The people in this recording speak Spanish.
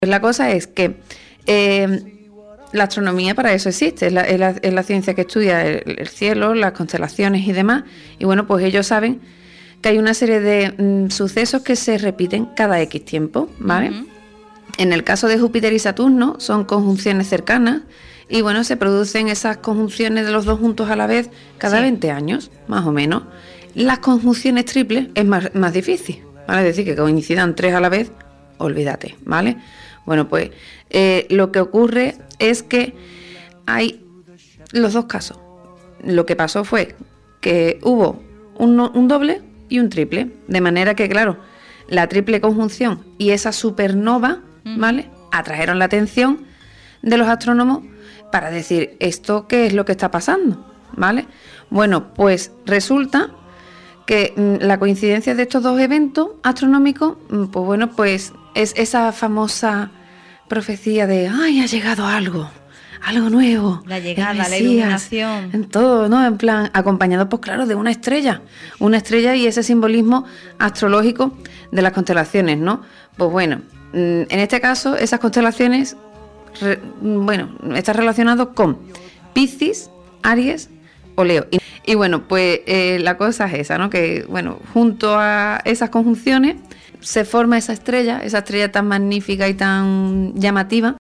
La cosa es que la astronomía para eso existe, es la ciencia que estudia el cielo, las constelaciones y demás, y bueno, pues ellos saben que hay una serie de sucesos que se repiten cada X tiempo, ¿vale? Uh-huh. En el caso de Júpiter y Saturno son conjunciones cercanas y bueno, se producen esas conjunciones de los dos juntos a la vez cada 20 años, más o menos. Las conjunciones triples es más difícil, ¿vale? Es decir, que coincidan 3 a la vez, olvídate, ¿vale? Bueno, pues lo que ocurre es que hay los dos casos. Lo que pasó fue que hubo un doble y un triple, de manera que, claro, la triple conjunción y esa supernova, ¿vale?, atrajeron la atención de los astrónomos para decir, ¿esto qué es lo que está pasando?, ¿vale? Bueno, pues resulta que la coincidencia de estos dos eventos astronómicos, pues bueno, pues es esa famosa profecía de ¡ay, ha llegado algo nuevo! La llegada, la iluminación. En todo, ¿no? En plan, acompañado, pues claro, de una estrella y ese simbolismo astrológico de las constelaciones, ¿no? Pues bueno, en este caso, esas constelaciones, están relacionadas con Piscis, Aries o Leo. Y bueno, pues la cosa es esa, ¿no? Que, bueno, junto a esas conjunciones se forma esa estrella tan magnífica y tan llamativa,